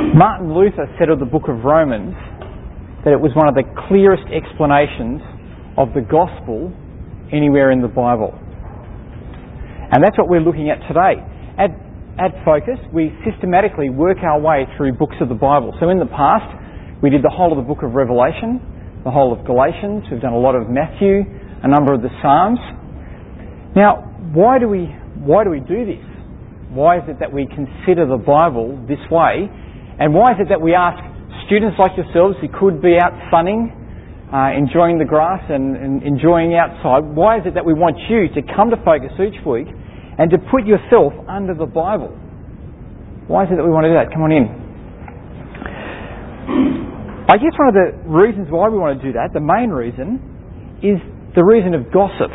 Martin Luther said of the book of Romans that it was one of the clearest explanations of the gospel anywhere in the Bible. And that's what we're looking at today. At Focus, we systematically work our way through books of the Bible. So in the past, we did the whole of the book of Revelation, the whole of Galatians, we've done a lot of Matthew, a number of the Psalms. Now, why do we do this? Why is it that we consider the Bible this way? And why is it that we ask students like yourselves who could be out sunning, enjoying the grass and enjoying outside, why is it that we want you to come to Focus each week and to put yourself under the Bible? Why is it that we want to do that? Come on in. I guess one of the reasons why we want to do that, the main reason, is the reason of gossip.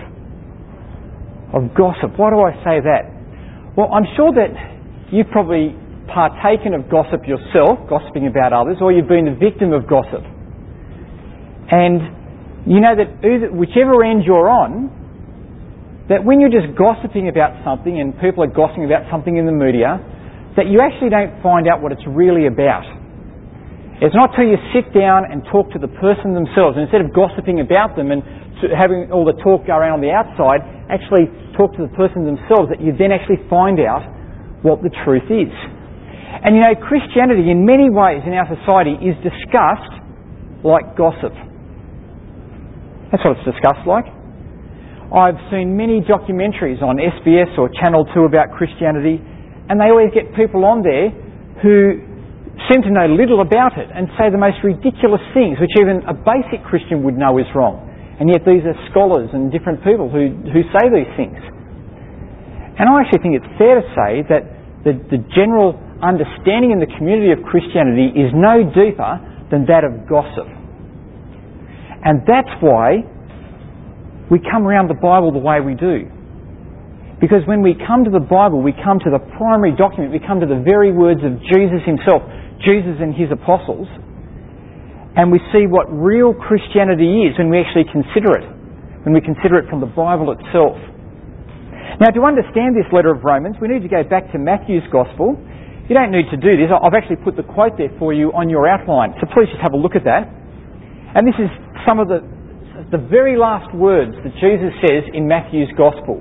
Why do I say that? Well, I'm sure that you've probably partaken of gossip yourself, gossiping about others, or you've been the victim of gossip. And you know that whichever end you're on, that when you're just gossiping about something and people are gossiping about something in the media, that you actually don't find out what it's really about. It's not till you sit down and talk to the person themselves, and instead of gossiping about them and having all the talk go around on the outside, actually talk to the person themselves, that you then actually find out what the truth is. And you know, Christianity in many ways in our society is discussed like gossip. That's what it's discussed like. I've seen many documentaries on SBS or Channel 2 about Christianity, and they always get people on there who seem to know little about it and say the most ridiculous things, which even a basic Christian would know is wrong. And yet these are scholars and different people who say these things. And I actually think it's fair to say that the general understanding in the community of Christianity is no deeper than that of gossip. And that's why we come around the Bible the way we do. Because when we come to the Bible, we come to the primary document, we come to the very words of Jesus himself, Jesus and his apostles, and we see what real Christianity is when we actually consider it, when we consider it from the Bible itself. Now, to understand this letter of Romans, we need to go back to Matthew's Gospel. You don't need to do this. I've actually put the quote there for you on your outline, so please just have a look at that. And this is some of the very last words that Jesus says in Matthew's Gospel.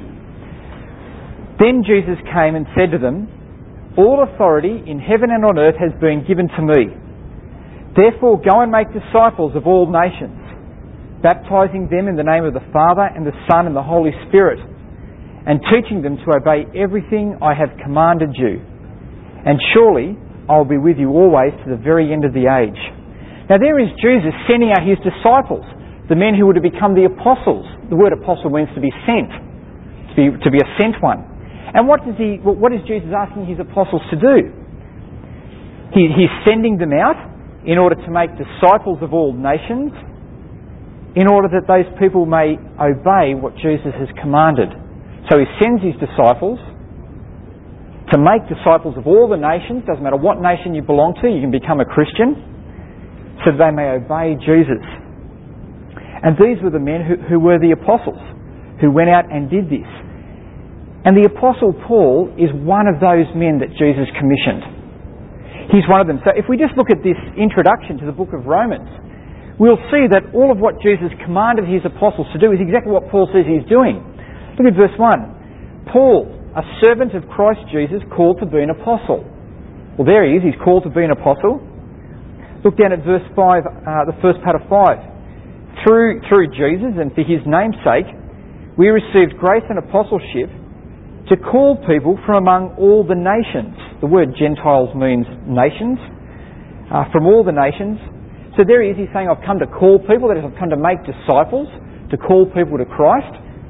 Then Jesus came and said to them, "All authority in heaven and on earth has been given to me. Therefore go and make disciples of all nations, baptizing them in the name of the Father and the Son and the Holy Spirit, and teaching them to obey everything I have commanded you. And surely I will be with you always to the very end of the age." Now there is Jesus sending out his disciples, the men who were to become the apostles. The word apostle means to be sent, to be a sent one. And what is Jesus asking his apostles to do? He's sending them out in order to make disciples of all nations, in order that those people may obey what Jesus has commanded. So he sends his disciples to make disciples of all the nations. Doesn't matter what nation you belong to, you can become a Christian, so that they may obey Jesus. And these were the men who were the apostles, who went out and did this. And the Apostle Paul is one of those men that Jesus commissioned. He's one of them. So if we just look at this introduction to the book of Romans, we'll see that all of what Jesus commanded his apostles to do is exactly what Paul says he's doing. Look at verse 1. Paul, a servant of Christ Jesus, called to be an apostle. Well, there he is. He's called to be an apostle. Look down at verse 5, the first part of 5. Through Jesus and for his name's sake, we received grace and apostleship to call people from among all the nations. The word Gentiles means nations. From all the nations. So there he is. He's saying, I've come to call people. That is, I've come to make disciples, to call people to Christ.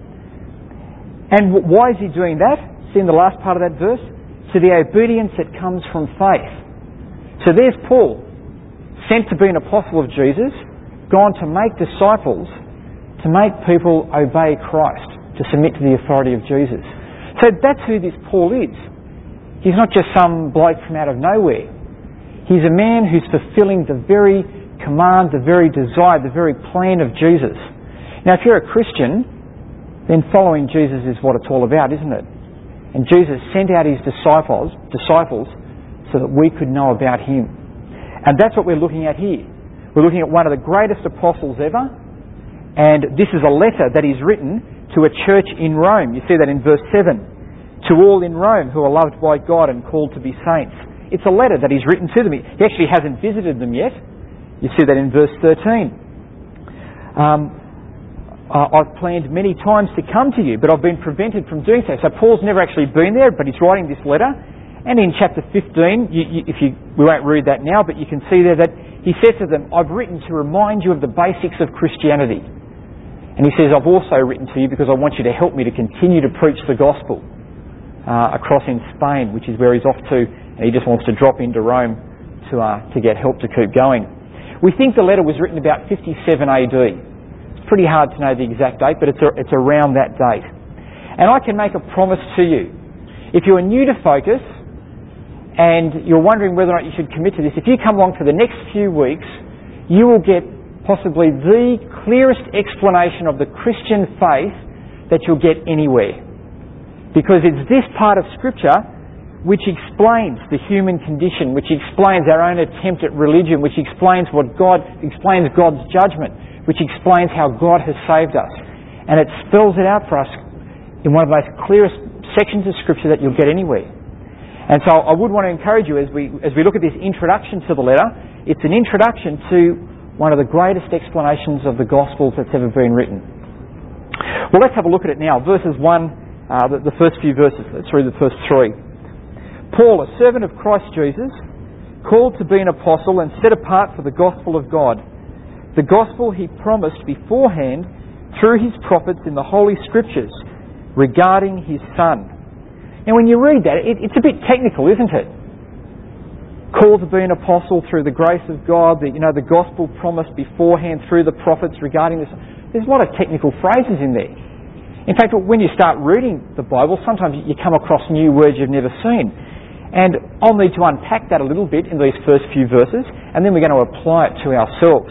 And why is he doing that? See in the last part of that verse? To the obedience that comes from faith. So there's Paul, sent to be an apostle of Jesus, gone to make disciples, to make people obey Christ, to submit to the authority of Jesus. So that's who this Paul is. He's not just some bloke from out of nowhere. He's a man who's fulfilling the very command, the very desire, the very plan of Jesus. Now, if you're a Christian, then following Jesus is what it's all about, isn't it? And Jesus sent out his disciples so that we could know about him. And that's what we're looking at here. We're looking at one of the greatest apostles ever, and this is a letter that is written to a church in Rome. You see that in verse 7. To all in Rome who are loved by God and called to be saints. It's a letter that he's written to them. He actually hasn't visited them yet. You see that in verse 13. I've planned many times to come to you, but I've been prevented from doing so. So Paul's never actually been there, but he's writing this letter. And in chapter 15, we won't read that now, but you can see there that he says to them, I've written to remind you of the basics of Christianity. And he says, I've also written to you because I want you to help me to continue to preach the gospel across in Spain, which is where he's off to, and he just wants to drop into Rome to get help to keep going. We think the letter was written about 57 AD. It's pretty hard to know the exact date, but it's around that date. And I can make a promise to you. If you are new to Focus and you're wondering whether or not you should commit to this, if you come along for the next few weeks, you will get possibly the clearest explanation of the Christian faith that you'll get anywhere. Because it's this part of Scripture which explains the human condition, which explains our own attempt at religion, which explains explains God's judgment, which explains how God has saved us. And it spells it out for us in one of the most clearest sections of Scripture that you'll get anywhere. And so I would want to encourage you as we look at this introduction to the letter, it's an introduction to one of the greatest explanations of the Gospels that's ever been written. Well, let's have a look at it now. Verses 1, the first few verses. Let's read the first 3. Paul, a servant of Christ Jesus, called to be an apostle and set apart for the gospel of God, the gospel he promised beforehand through his prophets in the Holy Scriptures regarding his Son. Now when you read that, it's a bit technical, isn't it? Called to be an apostle through the grace of God, the gospel promised beforehand through the prophets regarding this. There's a lot of technical phrases in there. In fact, when you start reading the Bible, sometimes you come across new words you've never seen. And I'll need to unpack that a little bit in these first few verses, and then we're going to apply it to ourselves.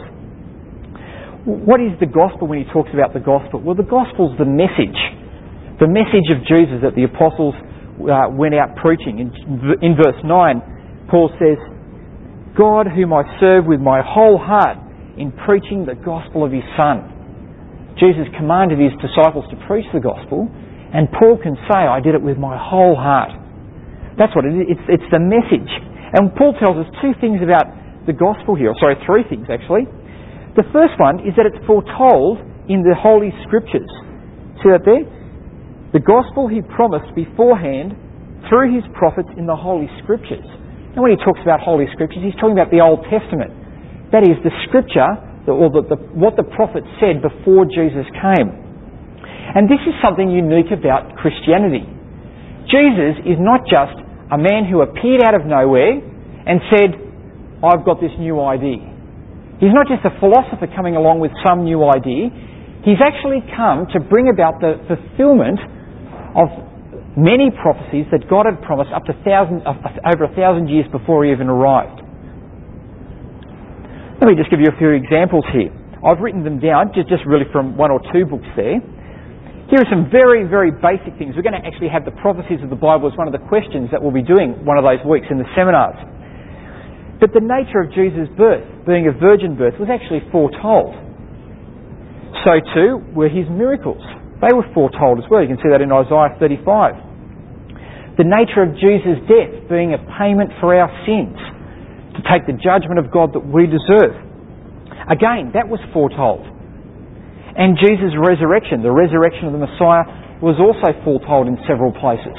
What is the gospel when he talks about the gospel? Well, the gospel's the message of Jesus that the apostles went out preaching. In verse 9, Paul says, God whom I serve with my whole heart in preaching the gospel of his Son. Jesus commanded his disciples to preach the gospel, and Paul can say, I did it with my whole heart. That's what it is. It's the message. And Paul tells us two things about the gospel here. Sorry, three things actually. The first one is that it's foretold in the Holy Scriptures. See that there? The gospel he promised beforehand through his prophets in the Holy Scriptures. And when he talks about Holy Scriptures, he's talking about the Old Testament. That is the Scripture, what the prophets said before Jesus came. And this is something unique about Christianity. Jesus is not just a man who appeared out of nowhere and said, I've got this new idea. He's not just a philosopher coming along with some new idea. He's actually come to bring about the fulfilment of many prophecies that God had promised over 1,000 years before he even arrived. Let me just give you a few examples here. I've written them down, just really from one or two books there. Here are some very, very basic things. We're going to actually have the prophecies of the Bible as one of the questions that we'll be doing one of those weeks in the seminars. But the nature of Jesus' birth, being a virgin birth, was actually foretold. So too were his miracles. They were foretold as well. You can see that in Isaiah 35. The nature of Jesus' death being a payment for our sins, to take the judgment of God that we deserve. Again, that was foretold. And Jesus' resurrection, the resurrection of the Messiah, was also foretold in several places.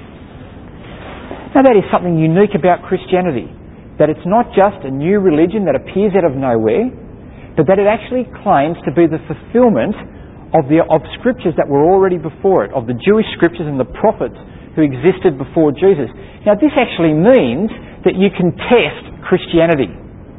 Now that is something unique about Christianity, that it's not just a new religion that appears out of nowhere, but that it actually claims to be the fulfilment of Scriptures that were already before it, of the Jewish Scriptures and the prophets who existed before Jesus. Now this actually means that you can test Christianity.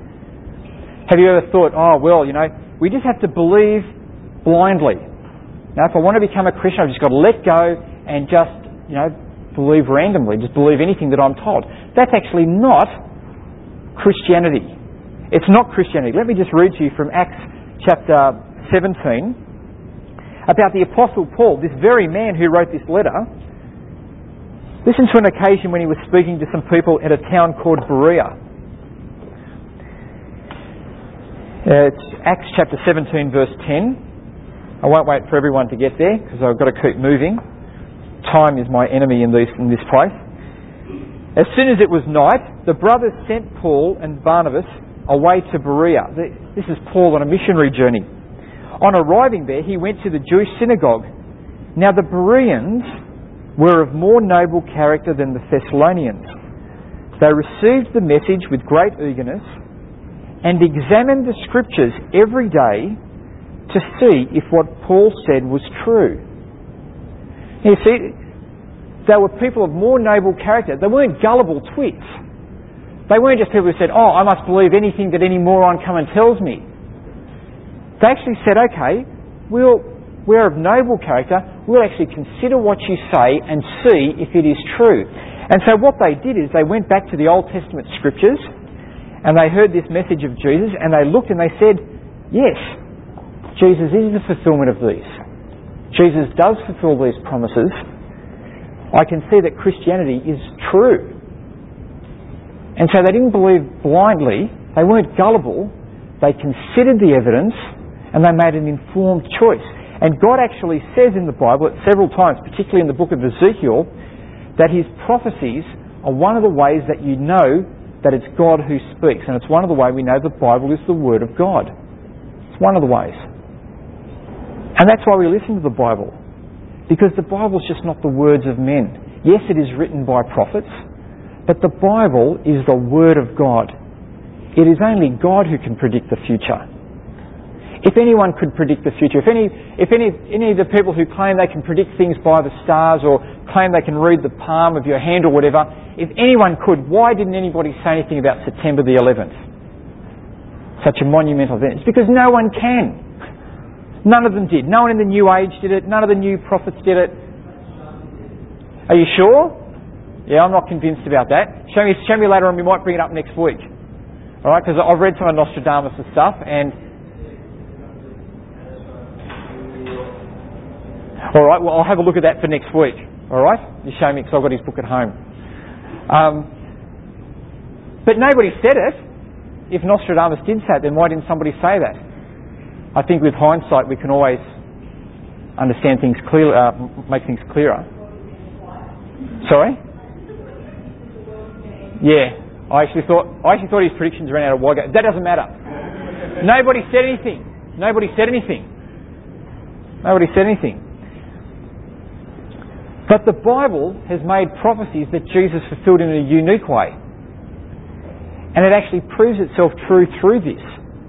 Have you ever thought, we just have to believe blindly. Now if I want to become a Christian, I've just got to let go and just, believe randomly, just believe anything that I'm told. That's actually not Christianity. It's not Christianity. Let me just read to you from Acts chapter 17 about the Apostle Paul, this very man who wrote this letter. Listen to an occasion when he was speaking to some people at a town called Berea. It's Acts chapter 17 verse 10. I won't wait for everyone to get there because I've got to keep moving. Time is my enemy in this place. As soon as it was night, the brothers sent Paul and Barnabas away to Berea. This is Paul on a missionary journey. On arriving there, he went to the Jewish synagogue. Now the Bereans were of more noble character than the Thessalonians. They received the message with great eagerness and examined the scriptures every day to see if what Paul said was true. You see, they were people of more noble character. They weren't gullible twits. They weren't just people who said, I must believe anything that any moron come and tells me. They actually said, okay, we're of noble character. We'll actually consider what you say and see if it is true. And so what they did is they went back to the Old Testament scriptures and they heard this message of Jesus and they looked and they said, yes, Jesus is the fulfilment of these. Jesus does fulfill these promises. I can see that Christianity is true. And so they didn't believe blindly. They weren't gullible. They considered the evidence and they made an informed choice. And God actually says in the Bible several times, particularly in the book of Ezekiel, that his prophecies are one of the ways that you know that it's God who speaks. And it's one of the ways we know the Bible is the Word of God. It's one of the ways. And that's why we listen to the Bible. Because the Bible's just not the words of men. Yes, it is written by prophets, but the Bible is the Word of God. It is only God who can predict the future. If anyone could predict the future, if any of the people who claim they can predict things by the stars or claim they can read the palm of your hand or whatever, if anyone could, why didn't anybody say anything about September the 11th? Such a monumental event. It's because no one can. None of them did. No one in the New Age did it. None of the new prophets did it. Are you sure? Yeah, I'm not convinced about that. Show me later on. We might bring it up next week. All right, because I've read some of Nostradamus and stuff, and all right, well, I'll have a look at that for next week. All right, you show me because I've got his book at home. But nobody said it. If Nostradamus did say it, then why didn't somebody say that? I think with hindsight we can always understand things clear, make things clearer. Sorry? Yeah, I actually thought his predictions ran out a while ago. That doesn't matter. Nobody said anything. Nobody said anything. But the Bible has made prophecies that Jesus fulfilled in a unique way. And it actually proves itself true through this.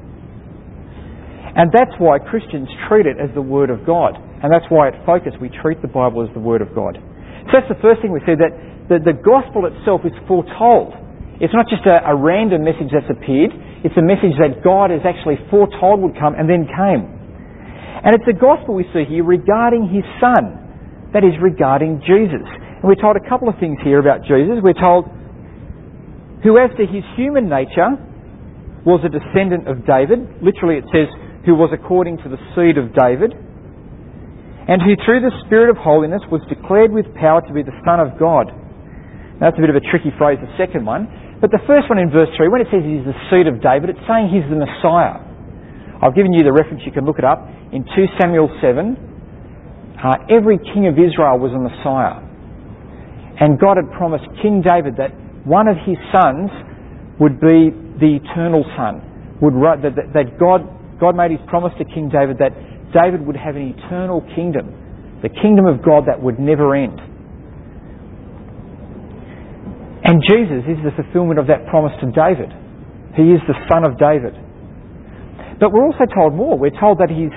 And that's why Christians treat it as the Word of God. And that's why at Focus we treat the Bible as the Word of God. So that's the first thing we see, that the gospel itself is foretold. It's not just a random message that's appeared. It's a message that God has actually foretold would come and then came. And it's a gospel we see here regarding his Son. That is regarding Jesus. And we're told a couple of things here about Jesus. We're told, who as to his human nature was a descendant of David. Literally it says, who was according to the seed of David. And who through the Spirit of holiness was declared with power to be the Son of God. Now that's a bit of a tricky phrase, the second one. But the first one in verse 3, when it says he's the seed of David, it's saying he's the Messiah. I've given you the reference, you can look it up. In 2 Samuel 7, every king of Israel was a Messiah. And God had promised King David that one of his sons would be the eternal son. That God made his promise to King David that David would have an eternal kingdom. The kingdom of God that would never end. And Jesus is the fulfilment of that promise to David. He is the son of David. But we're also told more. We're told that he's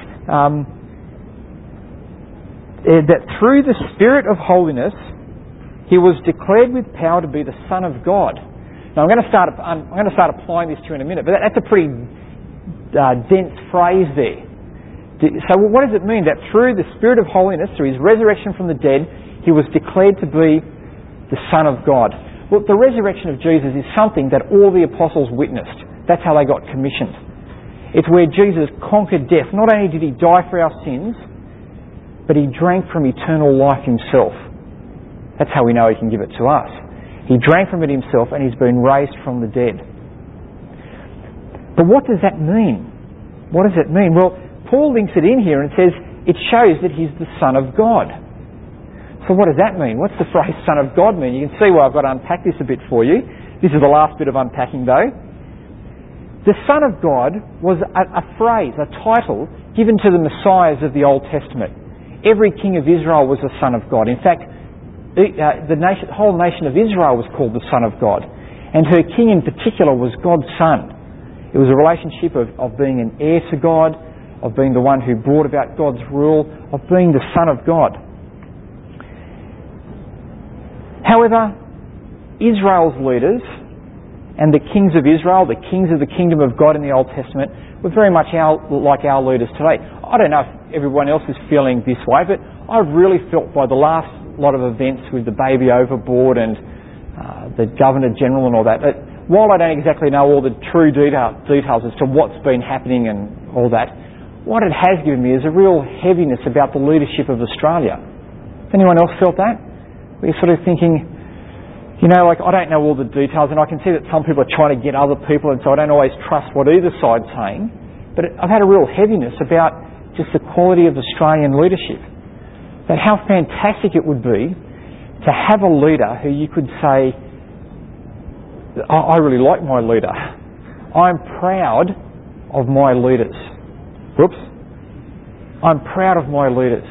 that through the Spirit of holiness, he was declared with power to be the Son of God. Now I'm going to start applying this to you in a minute, but that's a pretty dense phrase there. So what does it mean that through the Spirit of holiness, through his resurrection from the dead, he was declared to be the Son of God? Well, the resurrection of Jesus is something that all the apostles witnessed. That's how they got commissioned. It's where Jesus conquered death. Not only did he die for our sins, but he drank from eternal life himself. That's how we know he can give it to us. He drank from it himself and he's been raised from the dead. But what does that mean? What does it mean? Well, Paul links it in here and says it shows that he's the Son of God. So what does that mean? What's the phrase Son of God mean? You can see why I've got to unpack this a bit for you. This is the last bit of unpacking though. The Son of God was a phrase, a title given to the Messiahs of the Old Testament. Every king of Israel was a son of God. In fact, the whole nation of Israel was called the Son of God. And her king in particular was God's son. It was a relationship of being an heir to God, of being the one who brought about God's rule, of being the Son of God. However, Israel's leaders and the kings of Israel, the kings of the kingdom of God in the Old Testament, were very much like our leaders today. I don't know if everyone else is feeling this way, but I've really felt by the last lot of events with the baby overboard and the Governor General and all that, while I don't exactly know all the true details as to what's been happening and all that, what it has given me is a real heaviness about the leadership of Australia. Has anyone else felt that? We're sort of thinking, I don't know all the details, and I can see that some people are trying to get other people, and so I don't always trust what either side's saying. But I've had a real heaviness about just the quality of Australian leadership. That how fantastic it would be to have a leader who you could say, I really like my leader. I'm proud of my leaders. Whoops. I'm proud of my leaders.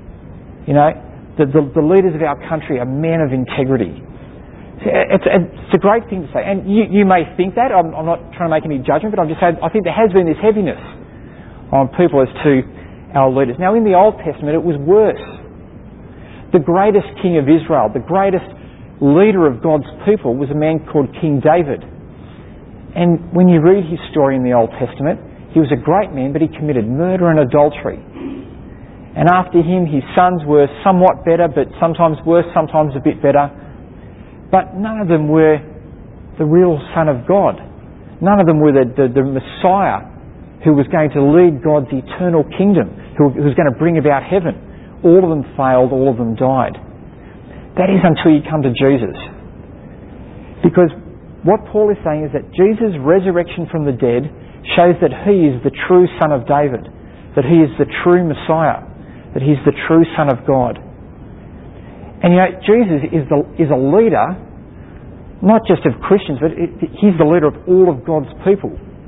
The leaders of our country are men of integrity. It's a great thing to say. And you may think that. I'm not trying to make any judgment, but I'm just saying I think there has been this heaviness on people as to our leaders. Now, in the Old Testament, it was worse. The greatest king of Israel, the greatest leader of God's people was a man called King David. And when you read his story in the Old Testament, he was a great man, but he committed murder and adultery. And after him, his sons were somewhat better, but sometimes worse, sometimes a bit better. But none of them were the real Son of God. None of them were the Messiah who was going to lead God's eternal kingdom, who was going to bring about heaven. All of them failed, all of them died. That is until you come to Jesus. Because what Paul is saying is that Jesus' resurrection from the dead shows that he is the true Son of David, that he is the true Messiah, that he's the true Son of God. And Jesus is a leader, not just of Christians, but he's the leader of all of God's people.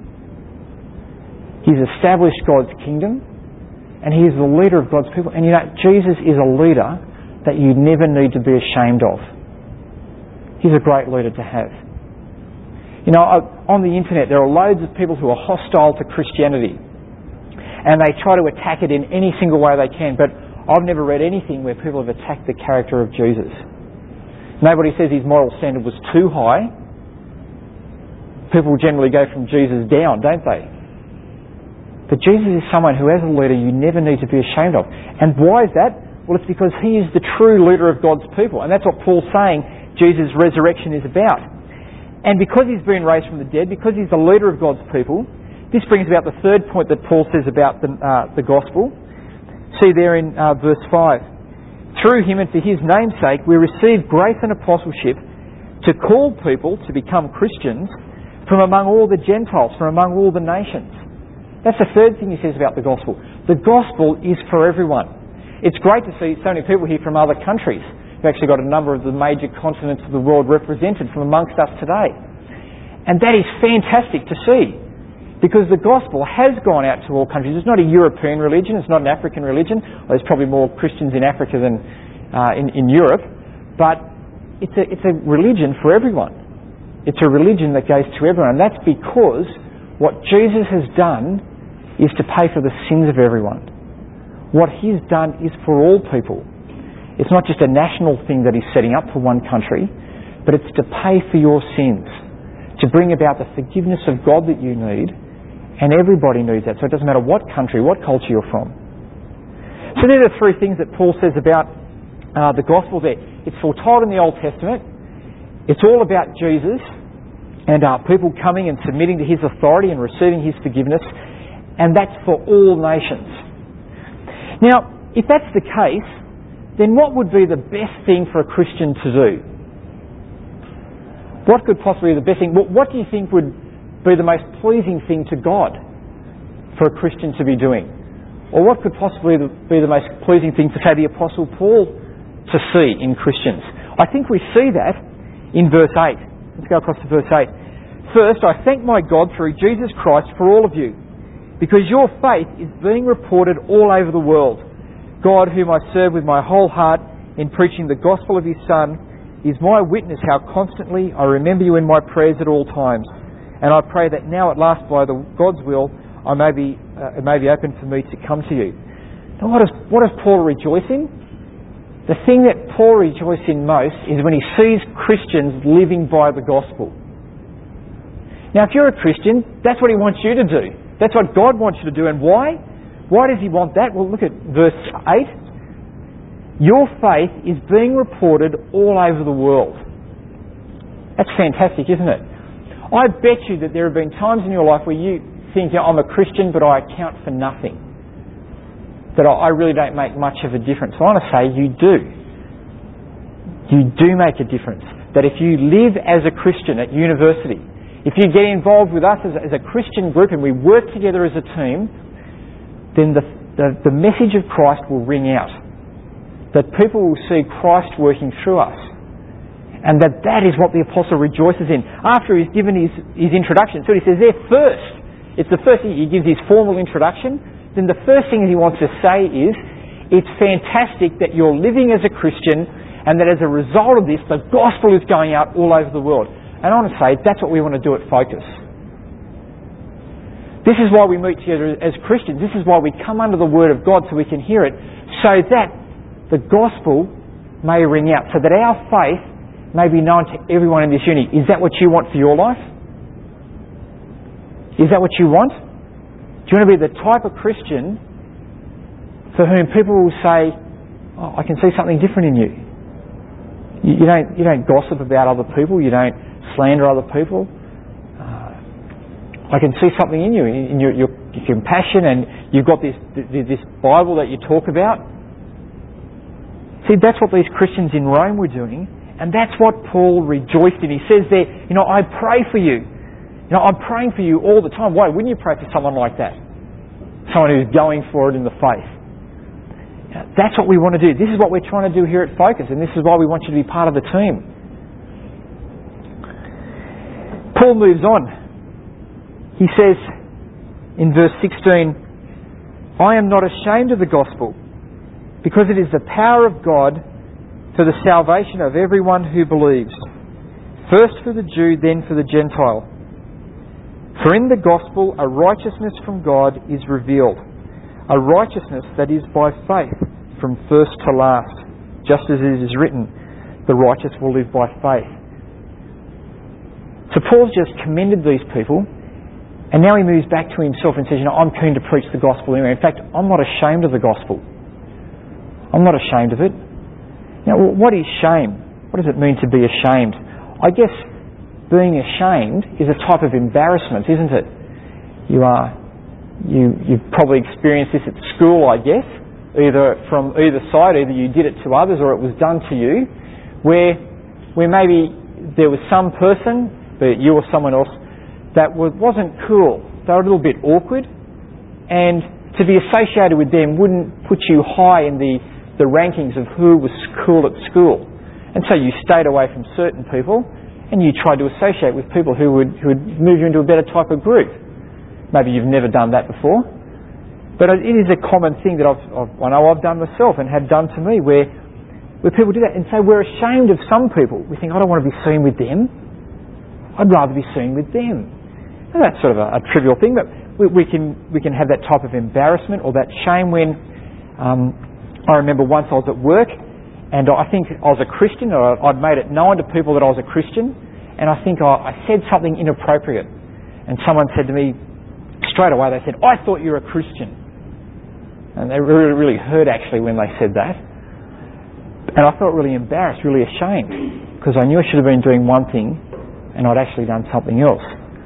He's established God's kingdom, and he is the leader of God's people. And Jesus is a leader that you never need to be ashamed of. He's a great leader to have. On the internet there are loads of people who are hostile to Christianity, and they try to attack it in any single way they can, but I've never read anything where people have attacked the character of Jesus. Nobody says his moral standard was too high. People generally go from Jesus down, don't they? But Jesus is someone who, as a leader, you never need to be ashamed of. And why is that? Well, it's because he is the true leader of God's people. And that's what Paul's saying Jesus' resurrection is about. And because he's been raised from the dead, because he's the leader of God's people, this brings about the third point that Paul says about the gospel. See there in verse 5. Through him and for his name's sake we receive grace and apostleship to call people to become Christians from among all the Gentiles, from among all the nations. That's the third thing he says about the gospel. The gospel is for everyone. It's great to see so many people here from other countries. We've actually got a number of the major continents of the world represented from amongst us today. And that is fantastic to see. Because the gospel has gone out to all countries. It's not a European religion. It's not an African religion. Well, there's probably more Christians in Africa than in Europe. But it's a religion for everyone. It's a religion that goes to everyone. And that's because what Jesus has done is to pay for the sins of everyone. What he's done is for all people. It's not just a national thing that he's setting up for one country, but it's to pay for your sins, to bring about the forgiveness of God that you need. And everybody needs that. So it doesn't matter what country, what culture you're from. So there are the three things that Paul says about the gospel there. It's foretold in the Old Testament. It's all about Jesus and people coming and submitting to his authority and receiving his forgiveness. And that's for all nations. Now, if that's the case, then what would be the best thing for a Christian to do? What could possibly be the best thing? What do you think would be the most pleasing thing to God for a Christian to be doing? Or what could possibly be the most pleasing thing for, say, the Apostle Paul to see in Christians? I think we see that in verse 8. Let's go across to verse 8. First, I thank my God through Jesus Christ for all of you, because your faith is being reported all over the world. God, whom I serve with my whole heart in preaching the gospel of his Son, is my witness how constantly I remember you in my prayers at all times. And I pray that now at last, by God's will, it may be open for me to come to you. Now what does Paul rejoice in? The thing that Paul rejoices in most is when he sees Christians living by the gospel. Now, if you're a Christian, that's what he wants you to do. That's what God wants you to do. And why? Why does he want that? Well, look at verse 8. Your faith is being reported all over the world. That's fantastic, isn't it? I bet you that there have been times in your life where you think, I'm a Christian, but I account for nothing. That I really don't make much of a difference. I want to say you do. You do make a difference. That if you live as a Christian at university, if you get involved with us as a Christian group and we work together as a team, then the message of Christ will ring out. That people will see Christ working through us. And that is what the apostle rejoices in. After he's given his introduction, so he says there first, it's the first thing, he gives his formal introduction, then the first thing he wants to say is, it's fantastic that you're living as a Christian and that as a result of this, the gospel is going out all over the world. And I want to say, that's what we want to do at Focus. This is why we meet together as Christians. This is why we come under the Word of God so we can hear it, so that the gospel may ring out, so that our faith may be known to everyone in this unity. Is that what you want for your life? Is that what you want? Do you want to be the type of Christian for whom people will say, I can see something different in you. You don't gossip about other people. You don't slander other people. I can see something in you, in your compassion, and you've got this Bible that you talk about. See, that's what these Christians in Rome were doing, and that's what Paul rejoiced in. He says there, I pray for you. I'm praying for you all the time. Why wouldn't you pray for someone like that? Someone who's going for it in the faith. That's what we want to do. This is what we're trying to do here at Focus, and this is why we want you to be part of the team. Paul moves on. He says in verse 16, I am not ashamed of the gospel, because it is the power of God for the salvation of everyone who believes, first for the Jew, then for the Gentile. For in the gospel a righteousness from God is revealed, a righteousness that is by faith from first to last, just as it is written, the righteous will live by faith. So Paul's just commended these people, and now he moves back to himself and says, I'm keen to preach the gospel anyway. In fact, I'm not ashamed of the gospel. I'm not ashamed of it. Now, what is shame? What does it mean to be ashamed? I guess being ashamed is a type of embarrassment, isn't it? You've probably experienced this at school, I guess, either from either side. Either you did it to others or it was done to you, where maybe there was some person, be it you or someone else, that wasn't cool. They were a little bit awkward, and to be associated with them wouldn't put you high in the rankings of who was cool at school. And so you stayed away from certain people, and you tried to associate with people who would move you into a better type of group. Maybe you've never done that before, but it is a common thing that I know I've done myself and had done to me, where people do that. And so we're ashamed of some people. We think, I don't want to be seen with them. I'd rather be seen with them. And that's sort of a trivial thing, but we can have that type of embarrassment or that shame when I remember once I was at work, and I think I was a Christian, or I'd made it known to people that I was a Christian, and I think I said something inappropriate, and someone said to me straight away, they said, I thought you were a Christian. And they really, really hurt actually when they said that. And I felt really embarrassed, really ashamed, because I knew I should have been doing one thing and I'd actually done something else.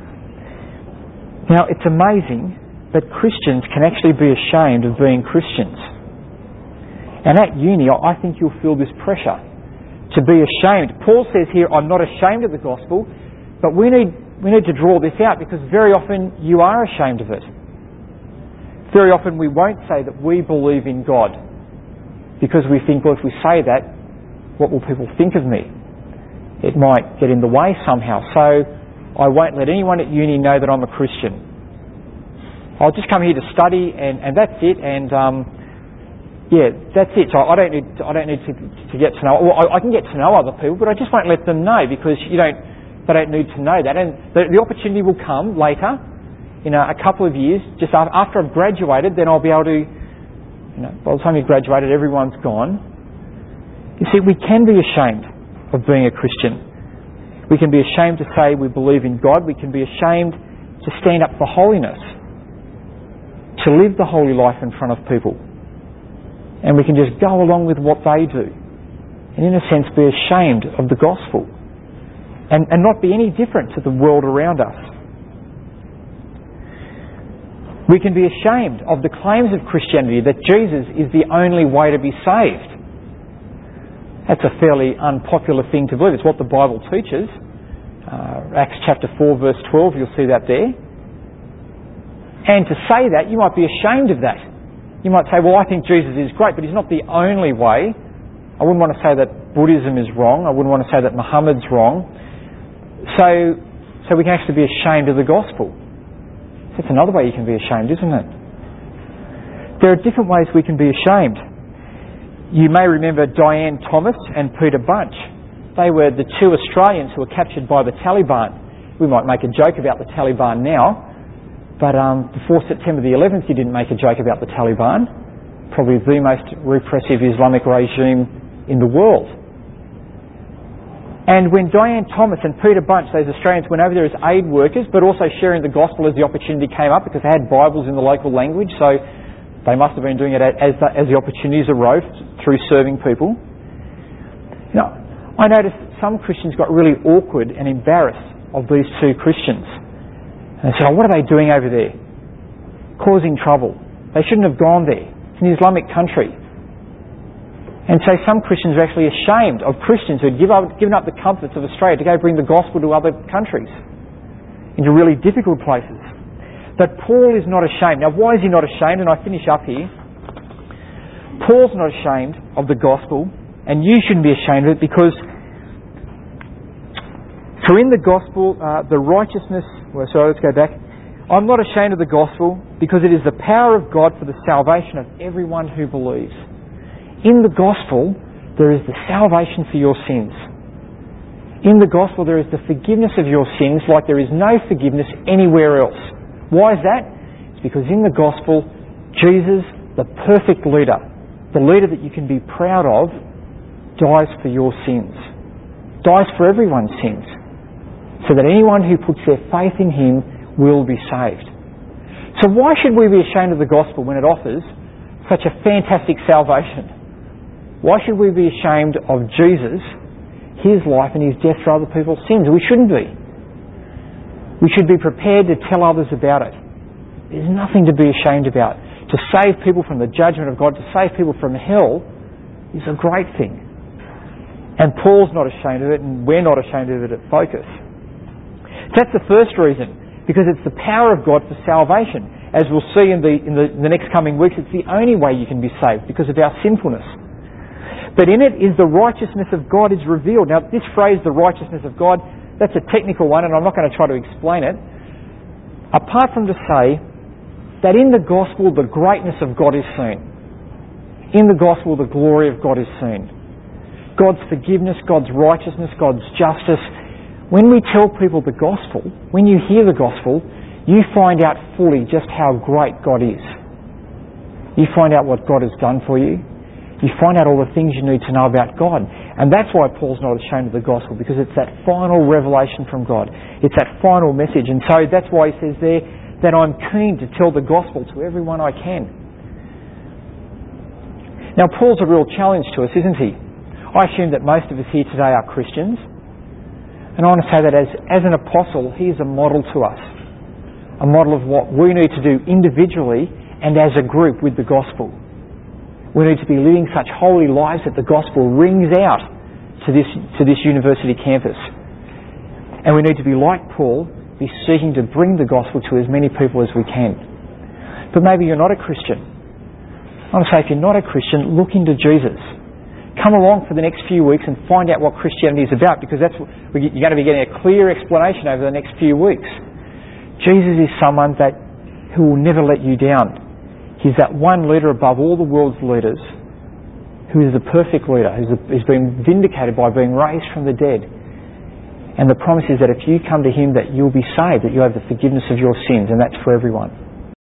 Now, it's amazing that Christians can actually be ashamed of being Christians. And at uni, I think you'll feel this pressure to be ashamed. Paul says here, I'm not ashamed of the gospel, but we need to draw this out, because very often you are ashamed of it. Very often we won't say that we believe in God, because we think, well, if we say that, what will people think of me? It might get in the way somehow, so I won't let anyone at uni know that I'm a Christian. I'll just come here to study, and that's it, and that's it. So I don't need to get to know. Well, I can get to know other people, but I just won't let them know, because they don't need to know that. And the opportunity will come later, in a couple of years, just after I've graduated. Then I'll be able to, by the time you've graduated, everyone's gone. You see, we can be ashamed of being a Christian. We can be ashamed to say we believe in God. We can be ashamed to stand up for holiness, to live the holy life in front of people. And we can just go along with what they do, and in a sense be ashamed of the gospel, and not be any different to the world around us. We can be ashamed of the claims of Christianity that Jesus is the only way to be saved. That's a fairly unpopular thing to believe. It's what the Bible teaches. Acts chapter 4 verse 12, you'll see that there. And to say that, you might be ashamed of that. You might say, well, I think Jesus is great, but he's not the only way. I wouldn't want to say that Buddhism is wrong. I wouldn't want to say that Muhammad's wrong. So we can actually be ashamed of the gospel. That's another way you can be ashamed, isn't it? There are different ways we can be ashamed. You may remember Diane Thomas and Peter Bunch. They were the two Australians who were captured by the Taliban. We might make a joke about the Taliban now, but before September the 11th you didn't make a joke about the Taliban. Probably the most repressive Islamic regime in the world. And when Diane Thomas and Peter Bunch, those Australians, went over there as aid workers, but also sharing the gospel as the opportunity came up, because they had Bibles in the local language, so they must have been doing it as the opportunities arose through serving people. I noticed some Christians got really awkward and embarrassed of these two Christians. And they said, what are they doing over there? Causing trouble. They shouldn't have gone there. It's an Islamic country. And so some Christians are actually ashamed of Christians who had given up the comforts of Australia to go bring the gospel to other countries, into really difficult places. But Paul is not ashamed. Now, why is he not ashamed? And I finish up here. Paul's not ashamed of the gospel, and you shouldn't be ashamed of it, because for in the gospel, the righteousness... let's go back. I'm not ashamed of the gospel, because it is the power of God for the salvation of everyone who believes. In the gospel, there is the salvation for your sins. In the gospel, there is the forgiveness of your sins like there is no forgiveness anywhere else. Why is that? It's because in the gospel, Jesus, the perfect leader, the leader that you can be proud of, dies for your sins. Dies for everyone's sins. So that anyone who puts their faith in him will be saved. So why should we be ashamed of the gospel when it offers such a fantastic salvation? Why should we be ashamed of Jesus, his life and his death for other people's sins? We shouldn't be. We should be prepared to tell others about it. There's nothing to be ashamed about. To save people from the judgment of God, to save people from hell, is a great thing. And Paul's not ashamed of it, and we're not ashamed of it at Focus. So that's the first reason, because it's the power of God for salvation. As we'll see in the next coming weeks, it's the only way you can be saved, because of our sinfulness. But in it is the righteousness of God is revealed. Now, this phrase, the righteousness of God, that's a technical one, and I'm not going to try to explain it. Apart from to say that in the gospel, the greatness of God is seen. In the gospel, the glory of God is seen. God's forgiveness, God's righteousness, God's justice. When we tell people the gospel, when you hear the gospel, you find out fully just how great God is. You find out what God has done for you. You find out all the things you need to know about God. And that's why Paul's not ashamed of the gospel, because it's that final revelation from God. It's that final message. And so that's why he says there that I'm keen to tell the gospel to everyone I can. Now, Paul's a real challenge to us, isn't he? I assume that most of us here today are Christians. And I want to say that as an apostle, he is a model to us. A model of what we need to do individually and as a group with the gospel. We need to be living such holy lives that the gospel rings out to this university campus. And we need to be like Paul, be seeking to bring the gospel to as many people as we can. But maybe you're not a Christian. I want to say, if you're not a Christian, look into Jesus. Come along for the next few weeks and find out what Christianity is about, because you're going to be getting a clear explanation over the next few weeks. Jesus is someone who will never let you down. He's that one leader above all the world's leaders, who is the perfect leader, who's been vindicated by being raised from the dead. And the promise is that if you come to him, that you'll be saved, that you have the forgiveness of your sins, and that's for everyone.